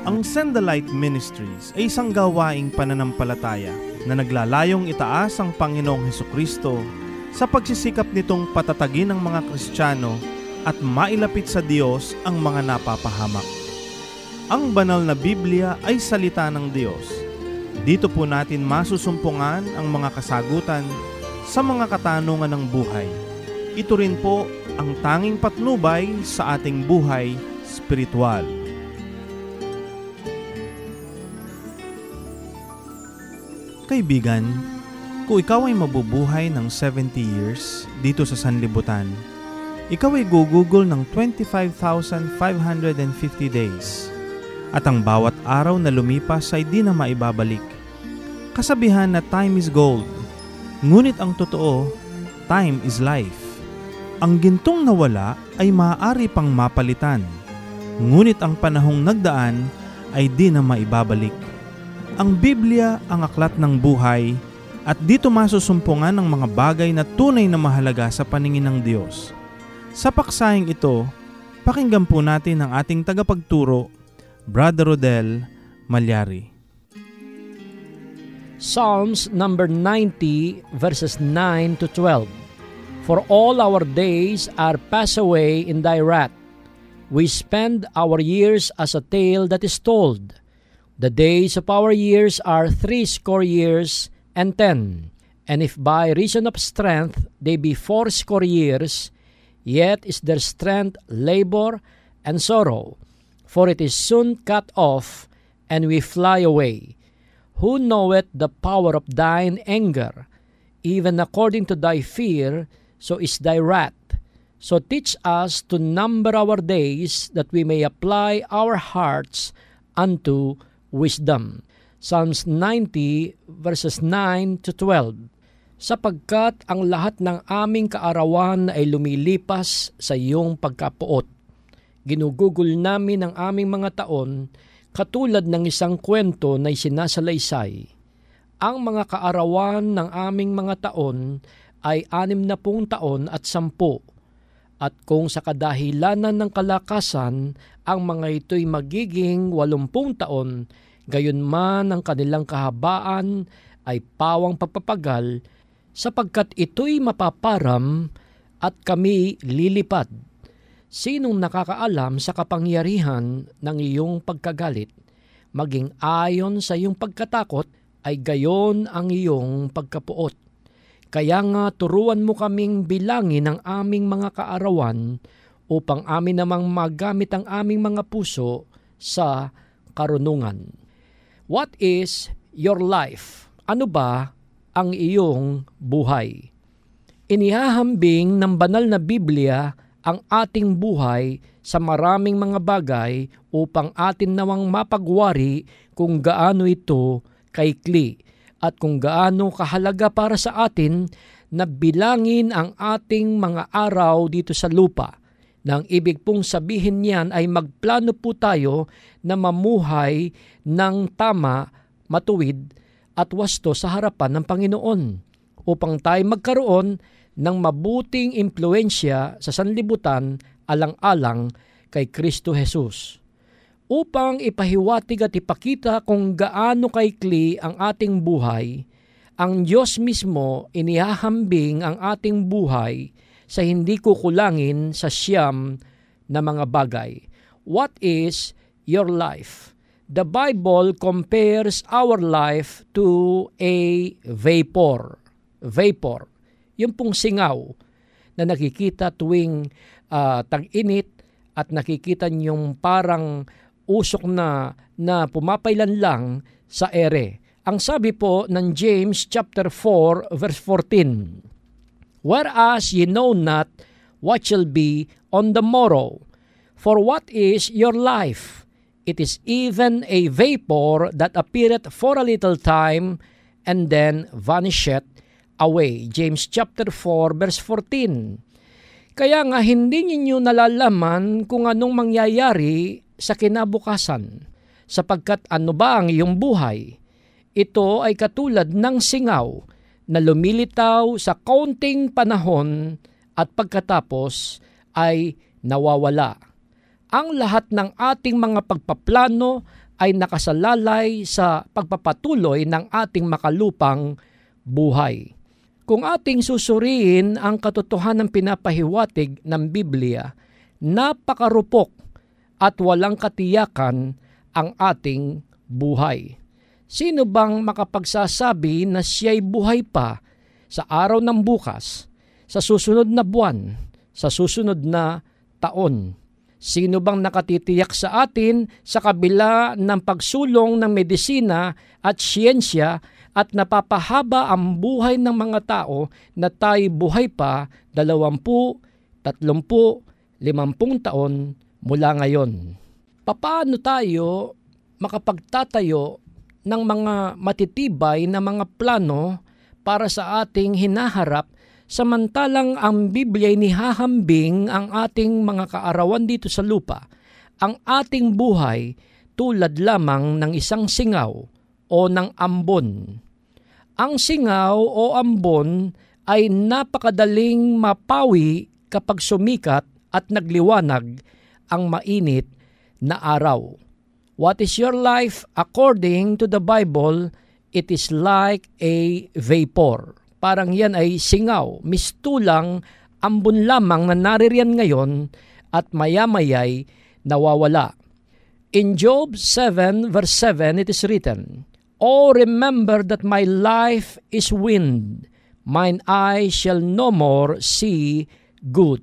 Ang Send the Light Ministries ay isang gawaing pananampalataya na naglalayong itaas ang Panginoong Hesukristo sa pagsisikap nitong patatagin ng mga Kristiyano at mailapit sa Diyos ang mga napapahamak. Ang banal na Biblia ay salita ng Diyos. Dito po natin masusumpungan ang mga kasagutan sa mga katanungan ng buhay. Ito rin po ang tanging patnubay sa ating buhay spiritual. Kaibigan, kung ikaw ay mabubuhay ng 70 years dito sa sanlibutan, ikaw ay gugugol ng 25,550 days at ang bawat araw na lumipas ay di na maibabalik. Kasabihan na time is gold, ngunit ang totoo, time is life. Ang gintong nawala ay maaari pang mapalitan, ngunit ang panahong nagdaan ay di na maibabalik. Ang Biblia ang aklat ng buhay at dito masusumpungan ang mga bagay na tunay na mahalaga sa paningin ng Diyos. Sa paksahing ito, pakinggan po natin ang ating tagapagturo, Brother Rodel Malyari. Psalms number 90 verses 9 to 12. For all our days are passed away in thy wrath. We spend our years as a tale that is told. The days of our years are 80 years and 10. And if by reason of strength they be 80 years, yet is their strength labor and sorrow. For it is soon cut off, and we fly away. Who knoweth the power of thine anger? Even according to thy fear, so is thy wrath. So teach us to number our days, that we may apply our hearts unto wisdom. Psalms 90 verses 9 to 12. Sapagkat ang lahat ng aming kaarawan ay lumilipas sa iyong pagkapuot. Ginugugol namin ang aming mga taon katulad ng isang kwento na isinasalaysay. Ang mga kaarawan ng aming mga taon ay 60 taon at 10. At kung sa kadahilanan ng kalakasan, ang mga ito'y magiging 80 taon, gayon man ang kanilang kahabaan ay pawang pagpapagal, sapagkat ito'y mapaparam at kami lilipad. Sinong nakakaalam sa kapangyarihan ng iyong pagkagalit? Maging ayon sa iyong pagkatakot ay gayon ang iyong pagkapuot. Kaya nga turuan mo kaming bilangin ang aming mga kaarawan upang amin namang magamit ang aming mga puso sa karunungan. What is your life? Ano ba ang iyong buhay? Inihahambing ng banal na Biblia ang ating buhay sa maraming mga bagay upang atin nawang mapagwari kung gaano ito kaikli at kung gaano kahalaga para sa atin na bilangin ang ating mga araw dito sa lupa. Nang ibig pong sabihin niyan ay magplano po tayo na mamuhay ng tama, matuwid at wasto sa harapan ng Panginoon upang tayo magkaroon ng mabuting impluensya sa sanlibutan alang-alang kay Kristo Jesus. Upang ipahiwatig at ipakita kung gaano kaikli ang ating buhay, ang Diyos mismo inihahambing ang ating buhay sa hindi kukulangin sa 9 na mga bagay. What is your life? The Bible compares our life to a vapor. Vapor. Yung pong singaw na nakikita tuwing tag-init at nakikita niyong parang usok na pumapailan lang sa ere. Ang sabi po ng James chapter 4 verse 14, whereas ye know not what shall be on the morrow, for what is your life? It is even a vapor that appeareth for a little time, and then vanisheth away. James chapter 4 verse 14. Kaya nga hindi ninyo nalalaman kung anong mangyayari sa kinabukasan, sapagkat ano ba ang iyong buhay? Ito ay katulad ng singaw na lumilitaw sa kaunting panahon at pagkatapos ay nawawala. Ang lahat ng ating mga pagpaplano ay nakasalalay sa pagpapatuloy ng ating makalupang buhay. Kung ating susuriin ang katotohanan ng pinapahiwatig ng Biblia, napakarupok at walang katiyakan ang ating buhay. Sino bang makapagsasabi na siya'y buhay pa sa araw ng bukas, sa susunod na buwan, sa susunod na taon? Sino bang nakatitiyak sa atin sa kabila ng pagsulong ng medisina at siyensya at napapahaba ang buhay ng mga tao na tayo buhay pa 20, 30, 50 taon mula ngayon? Paano tayo makapagtatayo ng mga matitibay na mga plano para sa ating hinaharap samantalang ang Biblia ay nihahambing ang ating mga kaarawan dito sa lupa? Ang ating buhay tulad lamang ng isang singaw o ng ambon. Ang singaw o ambon ay napakadaling mapawi kapag sumikat at nagliwanag ang mainit na araw. What is your life? According to the Bible, it is like a vapor. Parang yan ay singaw, mistulang ambon lamang na naririyan ngayon at maya-maya'y nawawala. In Job 7 verse 7 it is written, "Oh, remember that my life is wind, mine eye shall no more see good."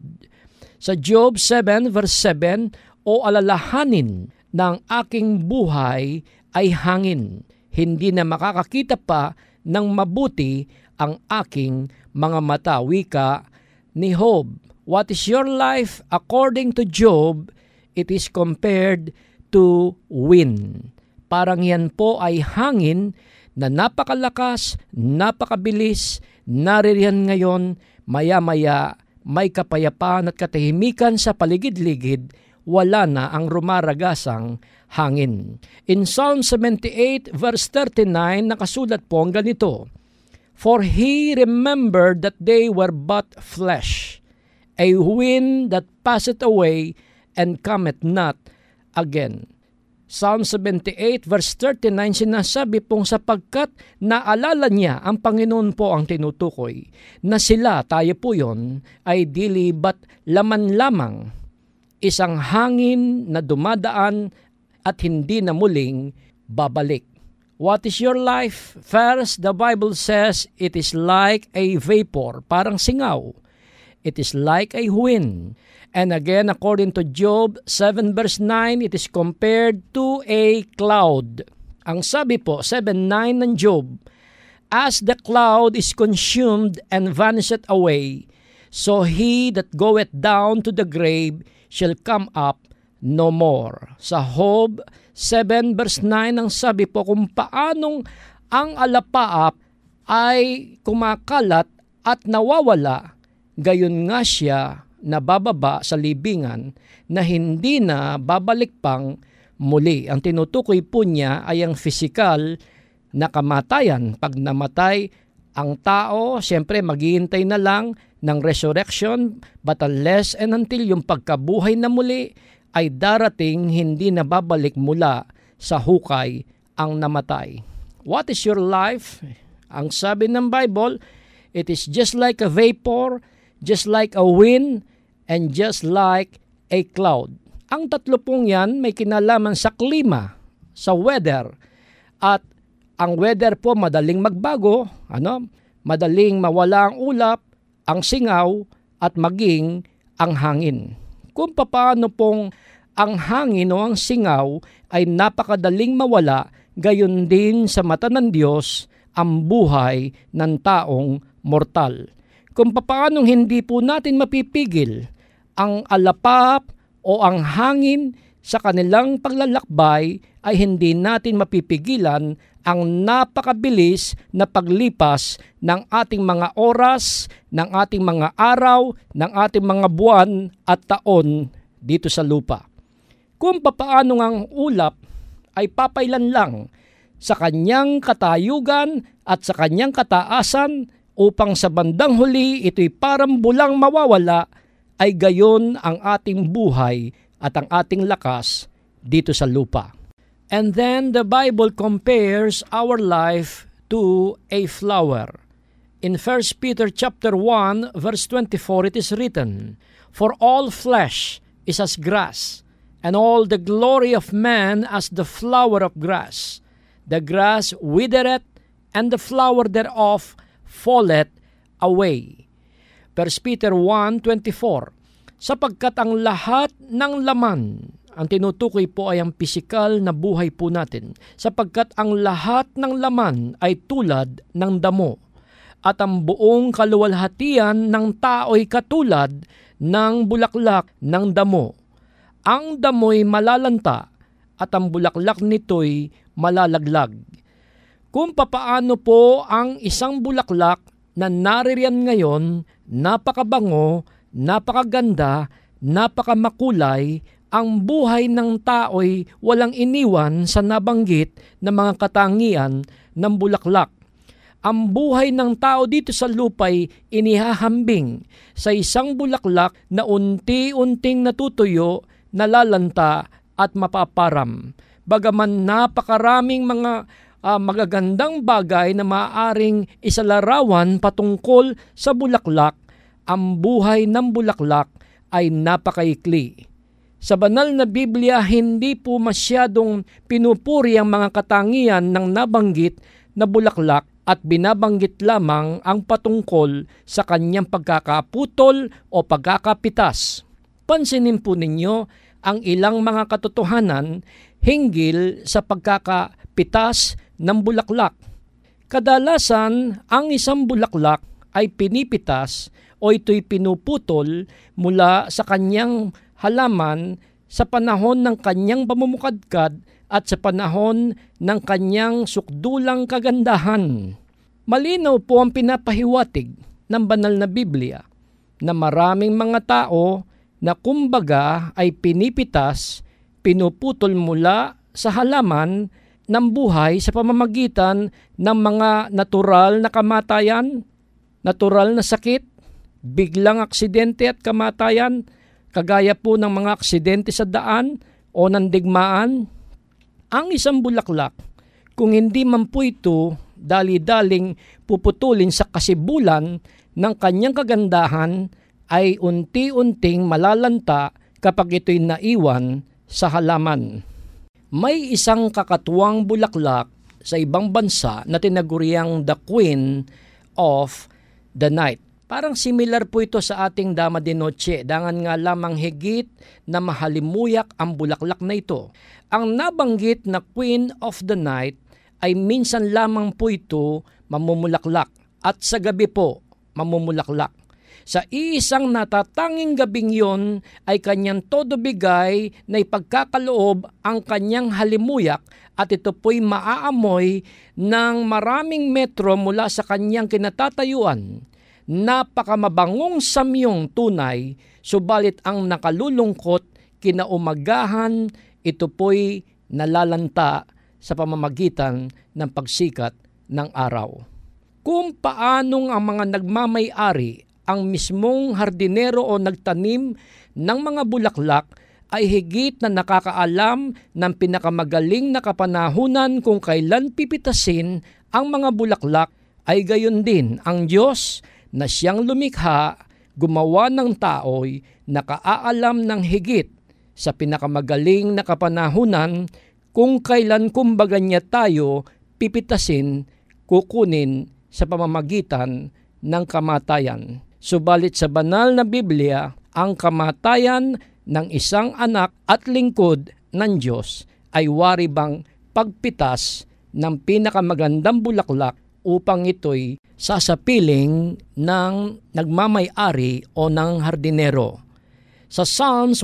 Sa Job 7 verse 7, "O alalahanin ng aking buhay ay hangin, hindi na makakakita pa ng mabuti ang aking mga mata." Wika ni Job. What is your life? According to Job, it is compared to wind. Parang yan po ay hangin na napakalakas, napakabilis, naririyan ngayon, maya-maya may kapayapaan at katahimikan sa paligid-ligid, wala na ang rumaragasang hangin. In Psalm 78 verse 39 nakasulat po ang ganito, "For he remembered that they were but flesh, a wind that passeth away and cometh not again." Psalm 78 verse 39 sinasabi pong sapagkat naalala niya, ang Panginoon po ang tinutukoy, na sila, tayo po yon, ay dili ba't laman lamang, isang hangin na dumadaan at hindi na muling babalik. What is your life? First, the Bible says it is like a vapor, parang singaw. It is like a wind. And again, according to Job 7 verse 9, it is compared to a cloud. Ang sabi po, 7:9 ng Job, "As the cloud is consumed and vanisheth away, so he that goeth down to the grave shall come up no more." Sa Job 7 verse 9, ang sabi po kung paanong ang alapaap ay kumakalat at nawawala, gayon nga siya nabababa sa libingan na hindi na babalik pang muli. Ang tinutukoy po niya ay ang physical na kamatayan. Pag namatay ang tao, siyempre maghihintay na lang ng resurrection, but unless and until yung pagkabuhay na muli ay darating, hindi na babalik mula sa hukay ang namatay. What is your life? Ang sabi ng Bible, it is just like a vapor, just like a wind, and just like a cloud. Ang tatlo pong yan may kinalaman sa klima, sa weather. At ang weather po madaling magbago, madaling mawala ang ulap, ang singaw, at maging ang hangin. Kung paano pong ang hangin o ang singaw ay napakadaling mawala, gayon din sa mata ng Diyos ang buhay ng taong mortal. Kung paano hindi po natin mapipigil ang alapap o ang hangin sa kanilang paglalakbay, ay hindi natin mapipigilan ang napakabilis na paglipas ng ating mga oras, ng ating mga araw, ng ating mga buwan at taon dito sa lupa. Kung paano ang ulap ay papailan lang sa kanyang katayugan at sa kanyang kataasan upang sa bandang huli ito'y parang bulang mawawala, ay gayon ang ating buhay at ang ating lakas dito sa lupa. And then the Bible compares our life to a flower. In 1 Peter chapter 1 verse 24 it is written, "For all flesh is as grass, and all the glory of man as the flower of grass. The grass withereth, and the flower thereof falleth away." 1 Peter 1:24, sapagkat ang lahat ng laman, ang tinutukoy po ay ang pisikal na buhay po natin, sapagkat ang lahat ng laman ay tulad ng damo, at ang buong kaluwalhatian ng tao'y katulad ng bulaklak ng damo. Ang damo'y malalanta at ang bulaklak nito'y malalaglag. Kung papaano po ang isang bulaklak na naririyan ngayon, napakabango, napakaganda, napakamakulay, ang buhay ng tao'y walang iniwan sa nabanggit na mga katangian ng bulaklak. Ang buhay ng tao dito sa lupa'y inihahambing sa isang bulaklak na unti-unting natutuyo, nalalanta at mapaparam. Bagaman napakaraming mga magagandang bagay na maaaring isalarawan patungkol sa bulaklak, ang buhay ng bulaklak ay napakaikli. Sa banal na Biblia, hindi po masyadong pinupuri ang mga katangian ng nabanggit na bulaklak at binabanggit lamang ang patungkol sa kanyang pagkakaputol o pagkakapitas. Pansinin po ninyo ang ilang mga katotohanan hinggil sa pagkakapitas ng bulaklak. Kadalasan, ang isang bulaklak ay pinipitas o ito'y pinuputol mula sa kanyang halaman sa panahon ng kanyang pamumukadkad at sa panahon ng kanyang sukdulang kagandahan. Malinaw po ang pinapahiwatig ng banal na Biblia na maraming mga tao na kumbaga ay pinipitas, pinuputol mula sa halaman ng buhay sa pamamagitan ng mga natural na kamatayan, natural na sakit, biglang aksidente at kamatayan, kagaya po ng mga aksidente sa daan o ng digmaan. Ang isang bulaklak, kung hindi man po ito dali-daling puputulin sa kasibulan ng kanyang kagandahan, ay unti-unting malalanta kapag ito'y naiwan sa halaman. May isang kakatuwang bulaklak sa ibang bansa na tinaguriang the Queen of the Night. Parang similar po ito sa ating Dama de Noche, dangan nga lamang higit na mahalimuyak ang bulaklak na ito. Ang nabanggit na Queen of the Night ay minsan lamang po ito mamumulaklak at sa gabi po mamumulaklak. Sa iisang natatanging gabing yon ay kanyang todo bigay na ipagkakaloob ang kanyang halimuyak at ito po'y maaamoy ng maraming metro mula sa kanyang kinatatayuan. Napakamabangong samyong tunay, subalit ang nakalulungkot kinaumagahan, ito po'y nalalanta sa pamamagitan ng pagsikat ng araw. Kung paanong ang mga nagmamay-ari, ang mismong hardinero o nagtanim ng mga bulaklak ay higit na nakakaalam ng pinakamagaling na kapanahunan kung kailan pipitasin ang mga bulaklak, ay gayon din ang Diyos na siyang lumikha, gumawa ng tao'y nakaalam ng higit sa pinakamagaling na kapanahunan kung kailan kumbaga niya tayo pipitasin, kukunin sa pamamagitan ng kamatayan. Subalit sa banal na Biblia, ang kamatayan ng isang anak at lingkod ng Diyos ay wari bang pagpitas ng pinakamagandang bulaklak upang ito'y sasapiling ng nagmamay-ari o ng hardinero. Sa Psalms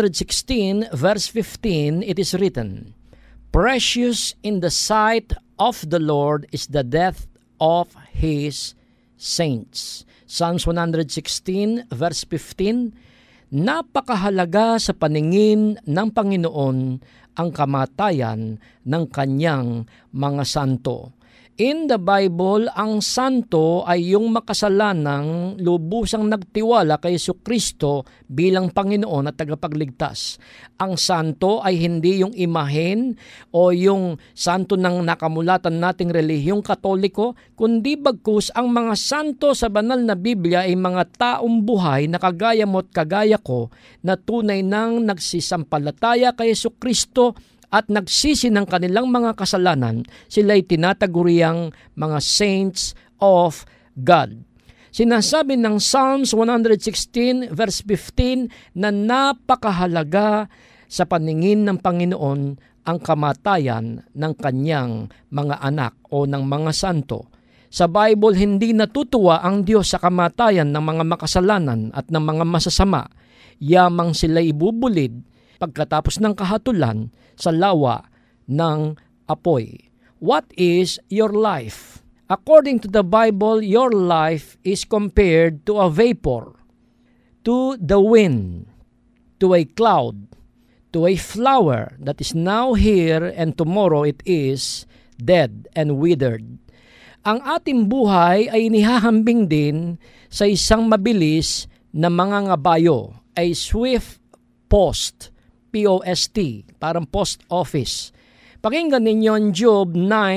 116 verse 15, it is written, "Precious in the sight of the Lord is the death of His saints." Psalms 116 verse 15, napakahalaga sa paningin ng Panginoon ang kamatayan ng kanyang mga santo. In the Bible, ang santo ay yung makasalanang lubusang nagtiwala kay Jesucristo bilang Panginoon at tagapagligtas. Ang santo ay hindi yung imahen o yung santo ng nakamulatan nating relihiyong Katoliko, kundi bagkus ang mga santo sa banal na Biblia ay mga taong buhay na kagaya mo at kagaya ko na tunay nang nagsisampalataya kay Jesucristo at nagsisi ng kanilang mga kasalanan. Sila'y tinataguriang mga saints of God. Sinasabi ng Psalms 116 verse 15 na napakahalaga sa paningin ng Panginoon ang kamatayan ng kanyang mga anak o ng mga santo. Sa Bible, hindi natutuwa ang Diyos sa kamatayan ng mga makasalanan at ng mga masasama. Yamang sila ibubulid pagkatapos ng kahatulan sa lawa ng apoy. What is your life? According to the Bible, your life is compared to a vapor, to the wind, to a cloud, to a flower that is now here and tomorrow it is dead and withered. Ang ating buhay ay inihahambing din sa isang mabilis na mangangabayo, a swift post, P-O-S-T, parang post office. Pakinggan ninyo ang Job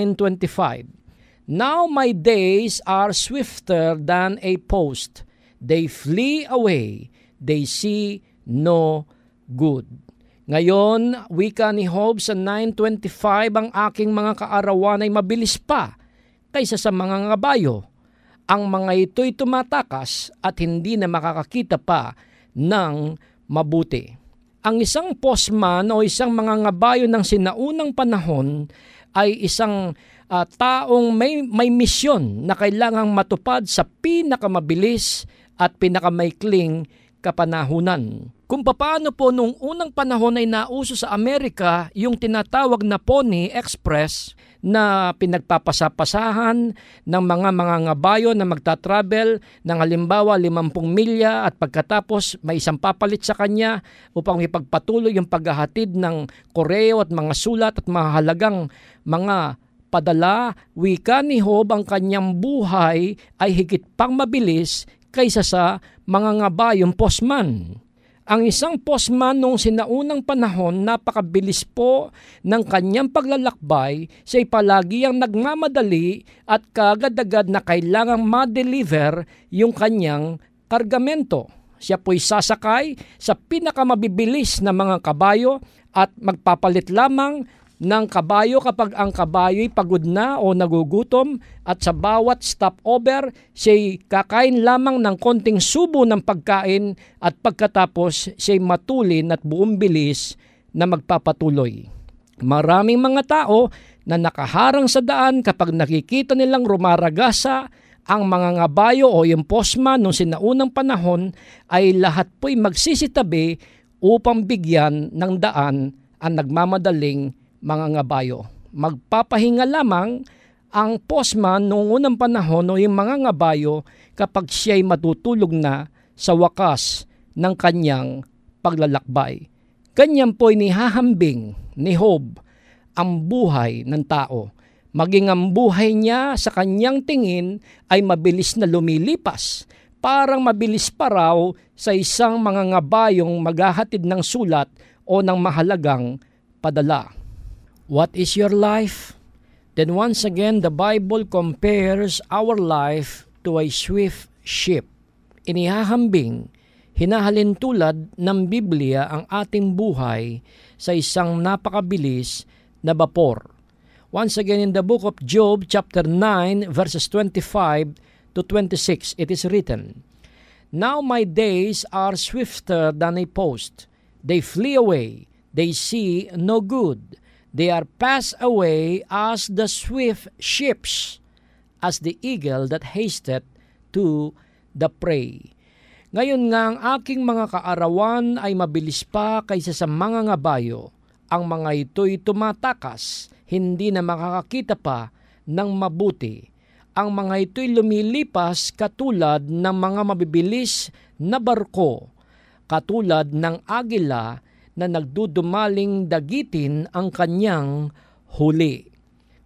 9:25. Now my days are swifter than a post. They flee away. They see no good. Ngayon, wika ni Job sa 9:25, ang aking mga kaarawan ay mabilis pa kaysa sa mga ngabayo. Ang mga ito'y tumatakas at hindi na makakakita pa ng mabuti. Ang isang postman o isang mga ngabayo ng sinaunang panahon ay isang taong may misyon na kailangang matupad sa pinakamabilis at pinakamaikling kapanahunan. Kung paano po nung unang panahon ay nauso sa Amerika yung tinatawag na Pony Express na pinagpapasapasahan ng mga ngabayo na magta-travel ng halimbawa 50 milya at pagkatapos may isang papalit sa kanya upang ipagpatuloy yung paghahatid ng koreo at mga sulat at mahalagang mga padala. Wika ni Job, ang kanyang buhay ay higit pang mabilis kaysa sa mga ngabayong postman. Ang isang postman noong sinaunang panahon, napakabilis po ng kanyang paglalakbay, siya'y palagi ang nagmamadali at kaagad-agad na kailangang ma-deliver yung kanyang kargamento. Siya po'y sasakay sa pinakamabibilis na mga kabayo at magpapalit lamang ng kabayo kapag ang kabayo'y pagod na o nagugutom, at sa bawat stopover, siya'y kakain lamang ng konting subo ng pagkain at pagkatapos siya'y matulin at buong bilis na magpapatuloy. Maraming mga tao na nakaharang sa daan kapag nakikita nilang rumaragasa ang mga ngabayo o yung postman noong sinaunang panahon, ay lahat po'y magsisitabi upang bigyan ng daan ang nagmamadaling mga ngabayo. Magpapahinga lamang ang postman noong unang panahon o yung mga ngabayo kapag siya'y matutulog na sa wakas ng kanyang paglalakbay. Ganyan po inihahambing ni Job ang buhay ng tao. Maging ang buhay niya sa kanyang tingin ay mabilis na lumilipas. Parang mabilis pa raw sa isang mga ngabayong maghahatid ng sulat o ng mahalagang padala. What is your life? Then once again, the Bible compares our life to a swift ship. Inihahambing, hinahalin tulad ng Biblia ang ating buhay sa isang napakabilis na bapor. Once again, in the book of Job, chapter 9, verses 25 to 26, it is written, Now my days are swifter than a post. They flee away. They see no good. They are passed away as the swift ships, as the eagle that hasteth to the prey. Ngayon nga ang aking mga kaarawan ay mabilis pa kaysa sa mga ngabayo. Ang mga ito'y tumatakas, hindi na makakakita pa ng mabuti. Ang mga ito'y lumilipas katulad ng mga mabibilis na barko, katulad ng agila na nagdudumaling dagitin ang kanyang huli.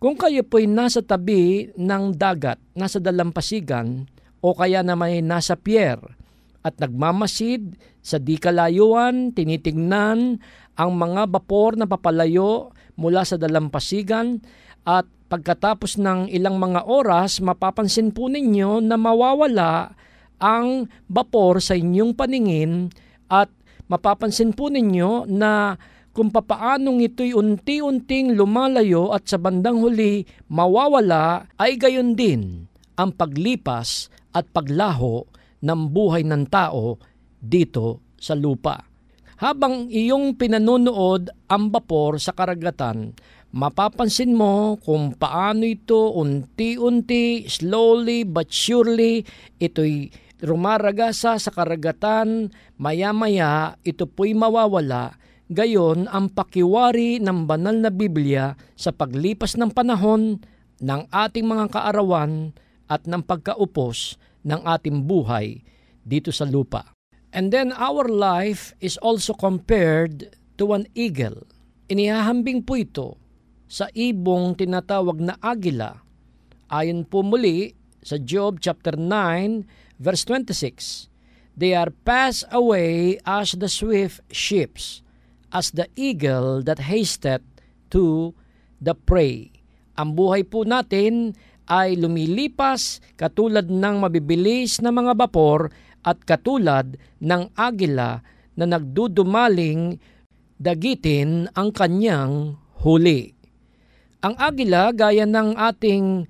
Kung kayo po'y nasa tabi ng dagat, nasa dalampasigan, o kaya na may nasa pier, at nagmamasid sa di kalayuan, tinitingnan ang mga bapor na papalayo mula sa dalampasigan, at pagkatapos ng ilang mga oras, mapapansin po ninyo na mawawala ang bapor sa inyong paningin, at mapapansin po ninyo na kung papaanong ito'y unti-unting lumalayo at sa bandang huli mawawala, ay gayon din ang paglipas at paglaho ng buhay ng tao dito sa lupa. Habang iyong pinanonood ang bapor sa karagatan, mapapansin mo kung paano ito unti-unti, slowly but surely, ito'y rumaragasa sa karagatan, maya-maya ito po'y mawawala. Gayon ang pakiwari ng banal na Biblia sa paglipas ng panahon, ng ating mga kaarawan at ng pagkaupos ng ating buhay dito sa lupa. And then our life is also compared to an eagle. Inihahambing po ito sa ibong tinatawag na agila. Ayon po muli sa Job chapter 9 verse 26, "They are passed away as the swift ships, as the eagle that hasteth to the prey." Ang buhay po natin ay lumilipas katulad ng mabibilis na mga bapor at katulad ng agila na nagdudumaling dagitin ang kanyang huli. Ang agila, gaya ng ating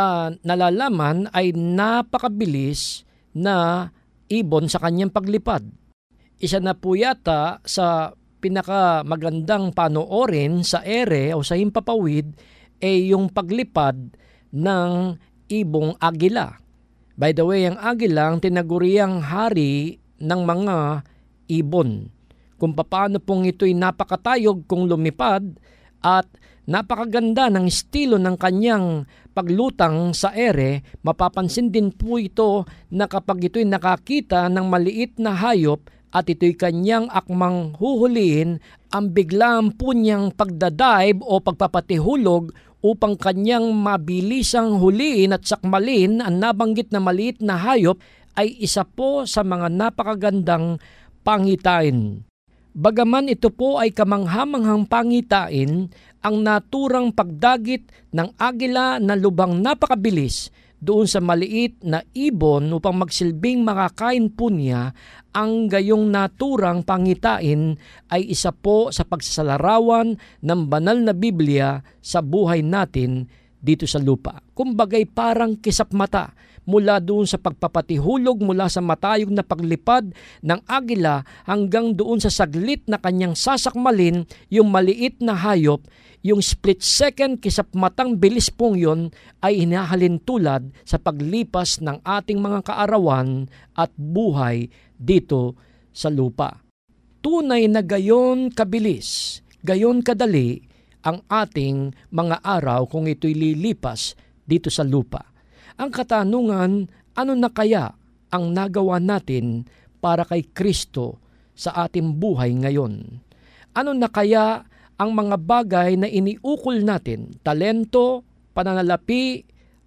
nalalaman, ay napakabilis na ibon sa kanyang paglipad. Isa na po yata sa pinakamagandang panoorin sa ere o sa himpapawid ay yung paglipad ng ibong agila. By the way, ang agila ang tinaguriang hari ng mga ibon. Kung paano pong ito'y napakatayog kung lumipad at napakaganda ng estilo ng kanyang paglutang sa ere, mapapansin din po ito na kapag ito'y nakakita ng maliit na hayop at ito'y kanyang akmang huhulihin, ang biglang po niyang pagdadive o pagpapatihulog upang kanyang mabilisang huliin at sakmalin ang nabanggit na maliit na hayop ay isa po sa mga napakagandang pangitain. Bagaman ito po ay kamanghamanghang pangitain, ang naturang pagdagit ng agila na lubang napakabilis doon sa maliit na ibon upang magsilbing makakain po niya, ang gayong naturang pangitain ay isa po sa pagsasalarawan ng banal na Biblia sa buhay natin dito sa lupa. Kumbagay parang kisap mata mula doon sa pagpapatihulog mula sa matayog na paglipad ng agila hanggang doon sa saglit na kanyang sasakmalin yung maliit na hayop. Yung split second kisap matang bilis pong yon ay hinahalin tulad sa paglipas ng ating mga kaarawan at buhay dito sa lupa. Tunay na gayon kabilis, gayon kadali ang ating mga araw kung ito'y lilipas dito sa lupa. Ang katanungan, ano na kaya ang nagawa natin para kay Kristo sa ating buhay ngayon? Ano na kaya ang mga bagay na iniukol natin, talento, pananalapi,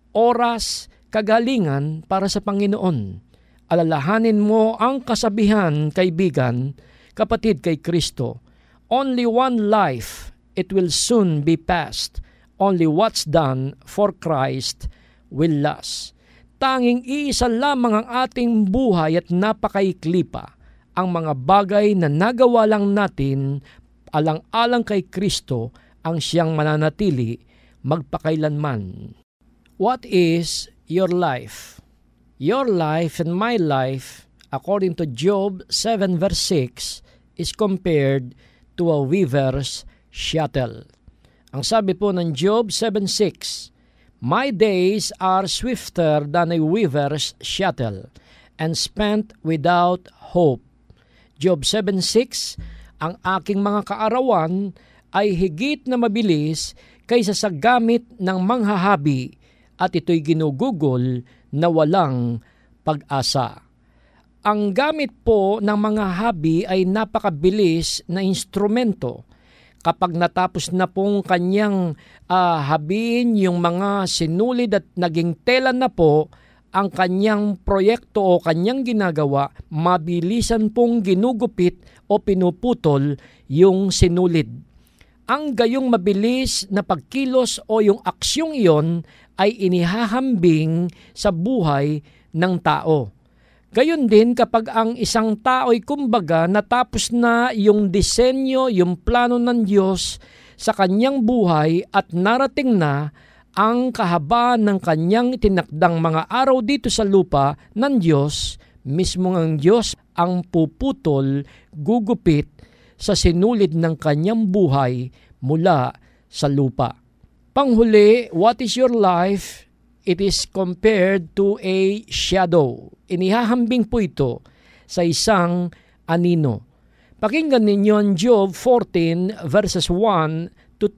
oras, kagalingan para sa Panginoon? Alalahanin mo ang kasabihan, kaibigan, kapatid kay Kristo, only one life, it will soon be past. Only what's done for Christ will last. Tanging iisa lamang ang ating buhay at napakaikli pa. Ang mga bagay na nagawa lang natin alang-alang kay Kristo ang siyang mananatili magpakailanman. What is your life? Your life and my life, according to Job 7 verse 6, is compared to a weaver's shuttle. Ang sabi po ng Job 7:6, "My days are swifter than a weaver's shuttle, and spent without hope." Job 7:6, ang aking mga kaarawan ay higit na mabilis kaysa sa gamit ng manghahabi at ito'y ginugugol na walang pag-asa. Ang gamit po ng mga habi ay napakabilis na instrumento. kapag natapos na pong kanyang habiin yung mga sinulid at naging tela na po ang kanyang proyekto o kanyang ginagawa, mabilisan pong ginugupit o pinuputol yung sinulid. Ang gayong mabilis na pagkilos o yung aksyong iyon ay inihahambing sa buhay ng tao. Gayon din kapag ang isang tao'y kumbaga natapos na yung disenyo, yung plano ng Diyos sa kanyang buhay at narating na ang kahabaan ng kanyang tinakdang mga araw dito sa lupa ng Diyos, mismo ang Diyos ang puputol, gugupit sa sinulid ng kanyang buhay mula sa lupa. Panghuli, what is your life? It is compared to a shadow. Inihahambing po ito sa isang anino. Pakinggan ninyo ang Job 14 verses 1 to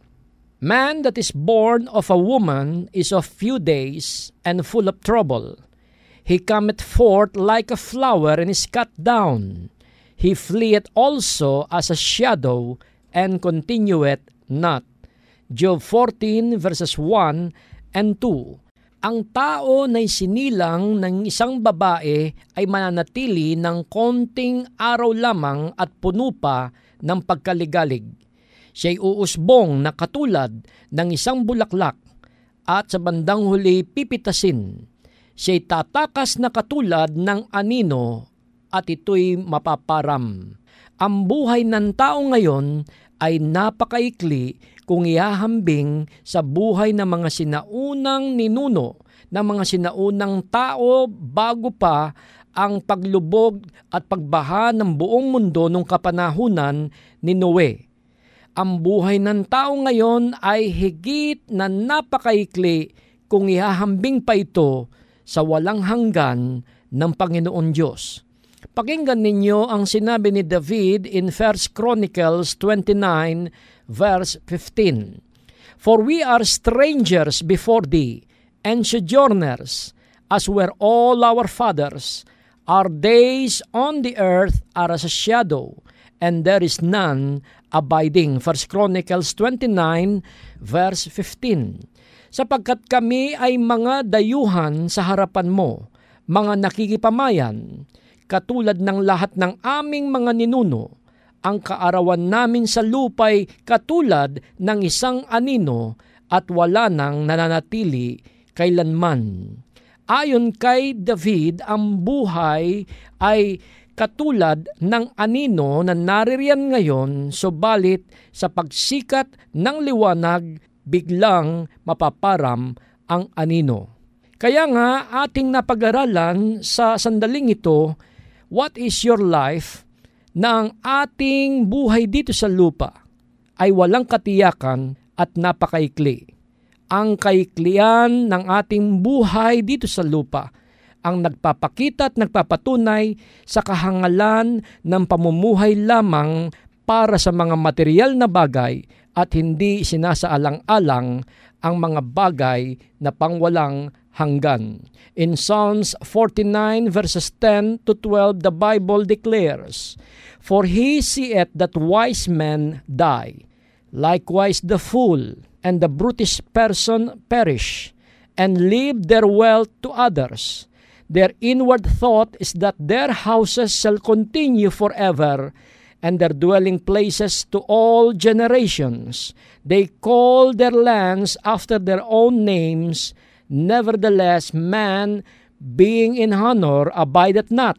2. Man that is born of a woman is of few days and full of trouble. He cometh forth like a flower and is cut down. He fleeth also as a shadow and continueth not. Job 14 verses 1 and 2. Ang tao na sinilang ng isang babae ay mananatili ng konting araw lamang at puno pa ng pagkaligalig. Siya'y uusbong na katulad ng isang bulaklak at sa bandang huli pipitasin. Siya'y tatakas na katulad ng anino at ito'y mapaparam. Ang buhay ng tao ngayon ay napakaikli kung ihahambing sa buhay ng mga sinaunang ninuno, ng mga sinaunang tao bago pa ang paglubog at pagbaha ng buong mundo nung kapanahunan ni Noe. Ang buhay ng tao ngayon ay higit na napakaikli kung ihahambing pa ito sa walang hanggan ng Panginoon Diyos. Pakinggan ninyo ang sinabi ni David in 1 Chronicles 29 verse 15. For we are strangers before thee, and sojourners, as were all our fathers. Our days on the earth are as a shadow, and there is none abiding. 1 Chronicles 29 verse 15. Sapagkat kami ay mga dayuhan sa harapan mo, mga nakikipamayan, katulad ng lahat ng aming mga ninuno, ang kaarawan namin sa lupa'y katulad ng isang anino at wala nang nananatili kailanman. Ayon kay David, ang buhay ay katulad ng anino na naririyan ngayon, subalit sa pagsikat ng liwanag, biglang mapaparam ang anino. Kaya nga ating napag-aralan sa sandaling ito, what is your life, na ang ating buhay dito sa lupa ay walang katiyakan at napakaikli. Ang kaiklian ng ating buhay dito sa lupa ang nagpapakita at nagpapatunay sa kahangalan ng pamumuhay lamang para sa mga material na bagay at hindi sinasaalang-alang ang mga bagay na pangwalang hanggan. In Psalms 49 verses 10 to 12, the Bible declares, For he seeth that wise men die, likewise the fool and the brutish person perish, and leave their wealth to others. Their inward thought is that their houses shall continue forever, and their dwelling places to all generations. They call their lands after their own names. Nevertheless, man, being in honor, abideth not.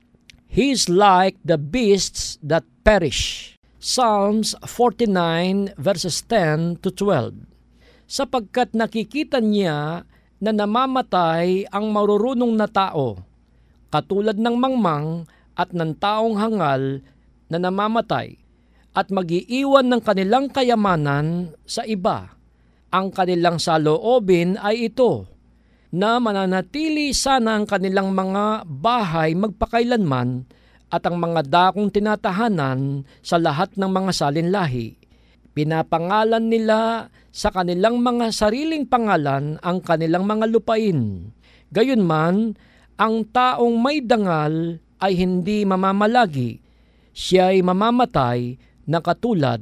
He is like the beasts that perish. Psalms 49 verses 10 to 12. Sapagkat nakikita niya na namamatay ang marurunong na tao, katulad ng mangmang at ng taong hangal na namamatay, at mag-iiwan ng kanilang kayamanan sa iba. Ang kanilang saloobin ay ito, na mananatili sana ang kanilang mga bahay magpakailanman at ang mga dakong tinatahanan sa lahat ng mga salinlahi. Pinapangalan nila sa kanilang mga sariling pangalan ang kanilang mga lupain. Gayunman, ang taong may dangal ay hindi mamamalagi. Siya'y mamamatay na katulad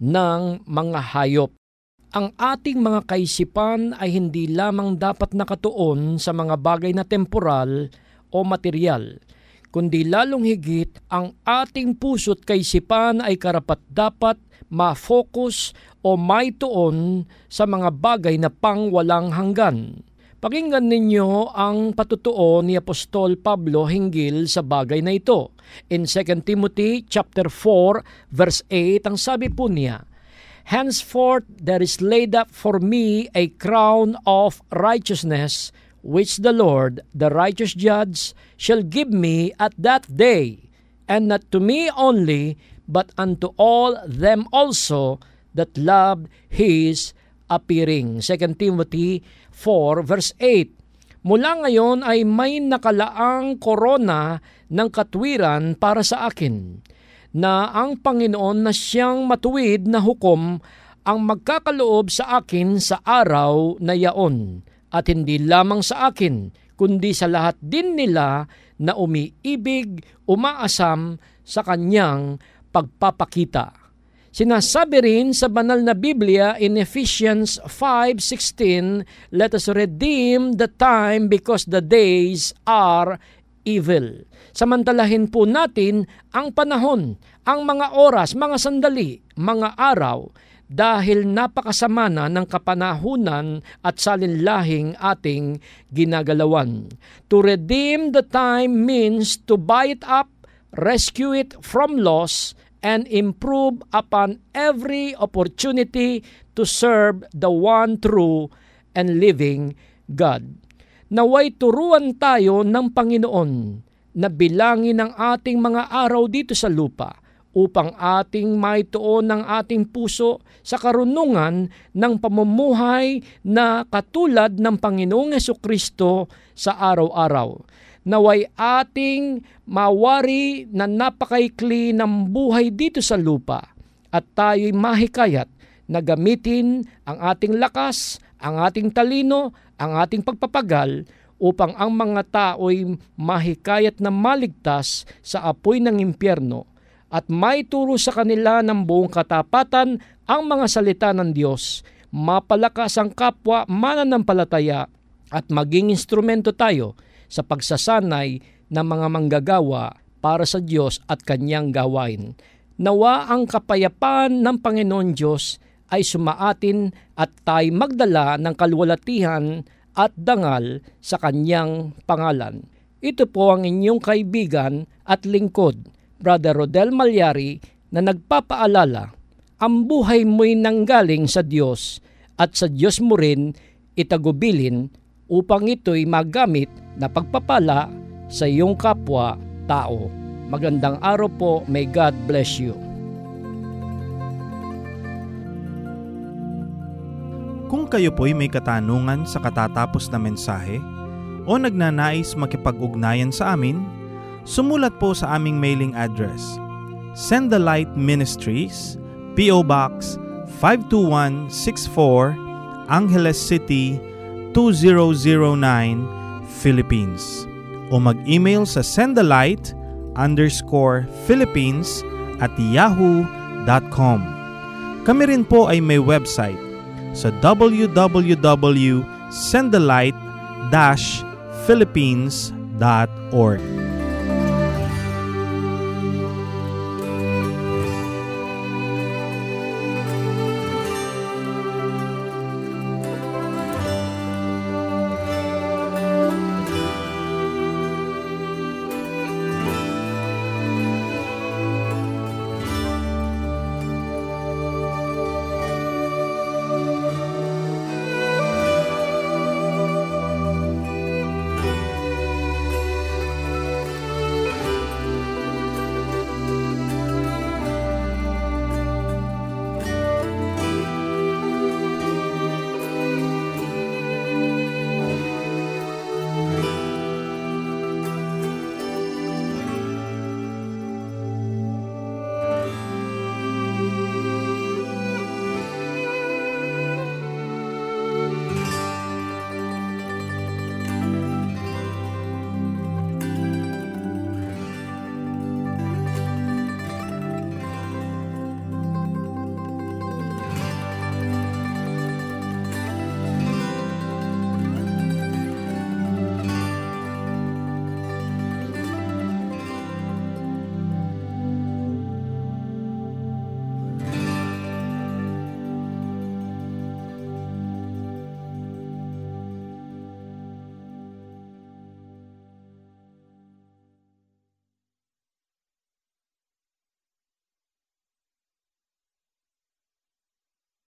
ng mga hayop. Ang ating mga kaisipan ay hindi lamang dapat nakatuon sa mga bagay na temporal o material, kundi lalong higit ang ating puso't kaisipan ay karapat-dapat ma-focus o maituon sa mga bagay na pangwalang hanggan. Pakinggan ninyo ang patutuo ni Apostol Pablo hinggil sa bagay na ito. In 2 Timothy chapter 4 verse 8, ang sabi po niya, "Henceforth there is laid up for me a crown of righteousness, which the Lord, the righteous judge, shall give me at that day, and not to me only, but unto all them also that love his appearing." 2 Timothy 4 verse 8. Mula ngayon ay may nakalaang korona ng katwiran para sa akin, na ang Panginoon na siyang matuwid na hukom ang magkakaloob sa akin sa araw na yaon, at hindi lamang sa akin, kundi sa lahat din nila na umiibig, umaasam sa kanyang pagpapakita. Sinasabi rin sa banal na Biblia in Ephesians 5:16, "Let us redeem the time because the days are evil." Samantalahin po natin ang panahon, ang mga oras, mga sandali, mga araw, dahil napakasama na ng kapanahunan at salinlahing ating ginagalawan. To redeem the time means to buy it up, rescue it from loss, and improve upon every opportunity to serve the one true and living God. Naway turuan tayo ng Panginoon na bilangin ang ating mga araw dito sa lupa upang ating maituon ang ating puso sa karunungan ng pamumuhay na katulad ng Panginoong Hesukristo sa araw-araw. Naway ating mawari na napakaikli ng buhay dito sa lupa at tayo'y mahikayat na gamitin ang ating lakas, ang ating talino, ang ating pagpapagal upang ang mga tao'y mahikayat na maligtas sa apoy ng impyerno at maituro sa kanila ng buong katapatan ang mga salita ng Diyos, mapalakas ang kapwa mananampalataya at maging instrumento tayo sa pagsasanay ng mga manggagawa para sa Diyos at kanyang gawain. Nawa ang kapayapaan ng Panginoon Diyos ay sumaatin at tayo magdala ng kaluwalhatihan at dangal sa kanyang pangalan. Ito po ang inyong kaibigan at lingkod, Brother Rodel Malyari, na nagpapaalala, ang buhay mo'y nanggaling sa Diyos at sa Diyos mo rin itagubilin upang ito'y magamit na pagpapala sa iyong kapwa-tao. Magandang araw po. May God bless you. Kung kayo po'y may katanungan sa katatapos na mensahe o nagnanais makipag-ugnayan sa amin, sumulat po sa aming mailing address. Send the Light Ministries, P.O. Box 52164, Angeles City, 2009, Philippines. O mag-email sa sendthelight_Philippines@yahoo.com. Kami rin po ay may website sa www.sendthelight-philippines.org.